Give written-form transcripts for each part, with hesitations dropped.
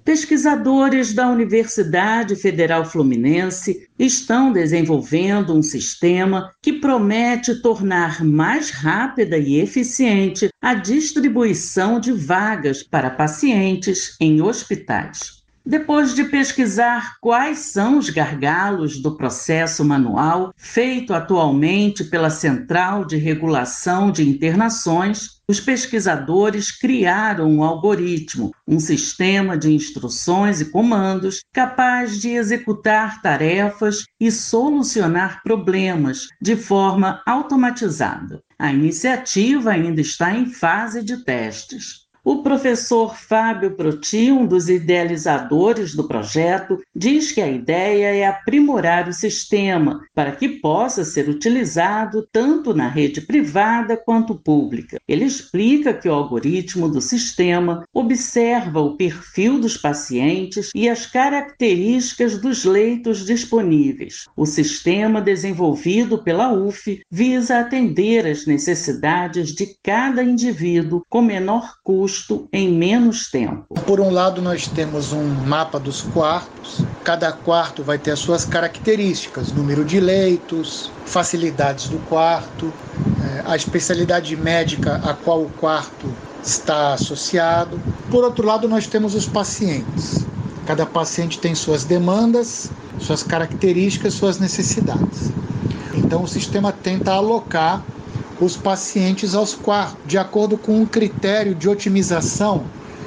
Pesquisadores da Universidade Federal Fluminense estão desenvolvendo um sistema que promete tornar mais rápida e eficiente a distribuição de vagas para pacientes em hospitais. Depois de pesquisar quais são os gargalos do processo manual feito atualmente pela Central de Regulação de Internações, os pesquisadores criaram um algoritmo, um sistema de instruções e comandos capaz de executar tarefas e solucionar problemas de forma automatizada. A iniciativa ainda está em fase de testes. O professor Fábio Proti, um dos idealizadores do projeto, diz que a ideia é aprimorar o sistema para que possa ser utilizado tanto na rede privada quanto pública. Ele explica que o algoritmo do sistema observa o perfil dos pacientes e as características dos leitos disponíveis. O sistema desenvolvido pela UF visa atender às necessidades de cada indivíduo com menor custo em menos tempo. Por um lado, nós temos um mapa dos quartos. Cada quarto vai ter as suas características, número de leitos, facilidades do quarto, a especialidade médica a qual o quarto está associado. Por outro lado, nós temos os pacientes. Cada paciente tem suas demandas, suas características, suas necessidades. Então, o sistema tenta alocar os pacientes aos quartos, de acordo com um critério de otimização.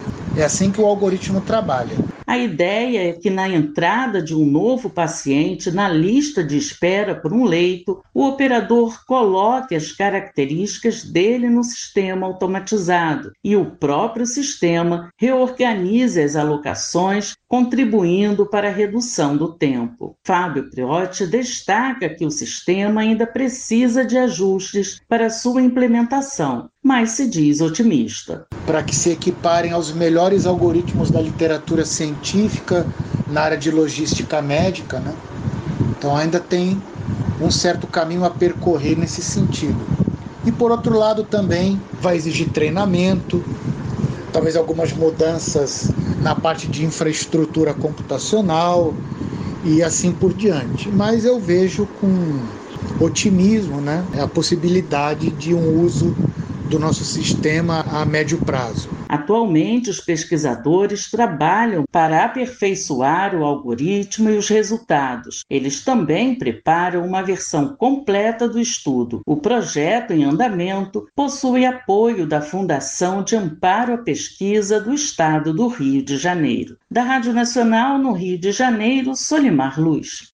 É assim que o algoritmo trabalha. A ideia é que na entrada de um novo paciente na lista de espera por um leito, o operador coloque as características dele no sistema automatizado e o próprio sistema reorganize as alocações, contribuindo para a redução do tempo. Fábio Priotti destaca que o sistema ainda precisa de ajustes para sua implementação, mas se diz otimista. Para que se equiparem aos melhores algoritmos da literatura científica na área de logística médica, né? Então ainda tem um certo caminho a percorrer nesse sentido. E por outro lado também vai exigir treinamento, talvez algumas mudanças na parte de infraestrutura computacional e assim por diante. Mas eu vejo com otimismo, né, a possibilidade de um uso do nosso sistema a médio prazo. Atualmente, os pesquisadores trabalham para aperfeiçoar o algoritmo e os resultados. Eles também preparam uma versão completa do estudo. O projeto em andamento possui apoio da Fundação de Amparo à Pesquisa do Estado do Rio de Janeiro. Da Rádio Nacional, no Rio de Janeiro, Solimar Luz.